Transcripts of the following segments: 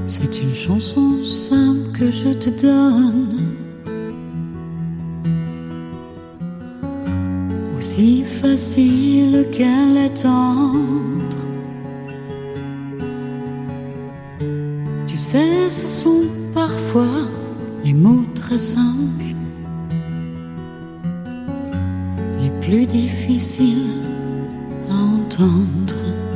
C'est une chanson simple que je te donne, aussi facile qu'elle est tendre. Tu sais, ce sont parfois les mots très simples, les plus difficiles à entendre.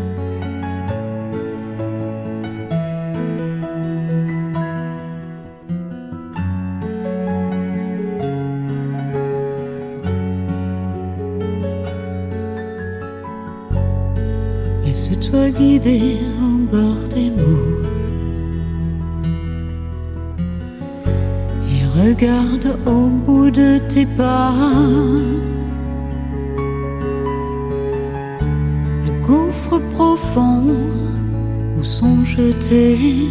Laisse-toi guider au bord des mots et regarde au bout de tes pas le gouffre profond où sont jetées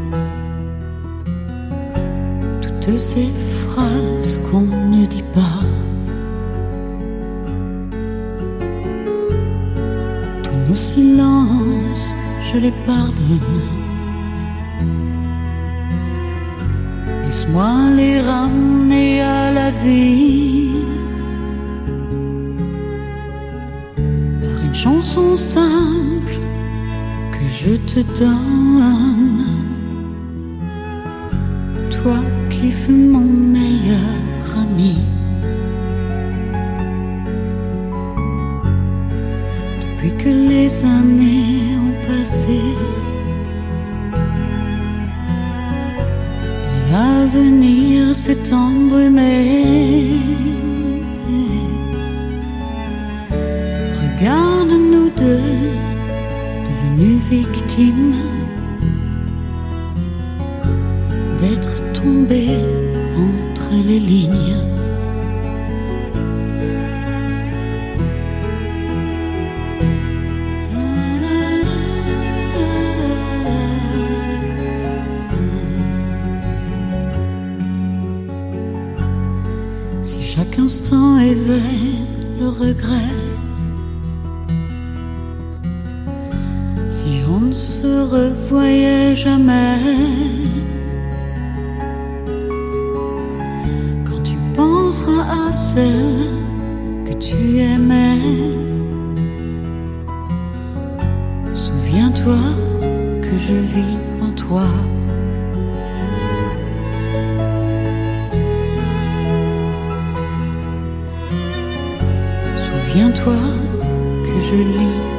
toutes ces phrases qu'on ne dit pas. Nos silences, je les pardonne. Laisse-moi les ramener à la vie par une chanson simple que je te donne. Toi qui fus mon meilleur ami. Depuis que les années ont passé, l'avenir s'est embrumé. Regarde nous deux, devenus victimes d'être tombés entre les lignes. Si chaque instant éveille le regret, si on ne se revoyait jamais, quand tu penseras à celle que tu aimais, souviens-toi que je vis en toi. Souviens-toi que je lis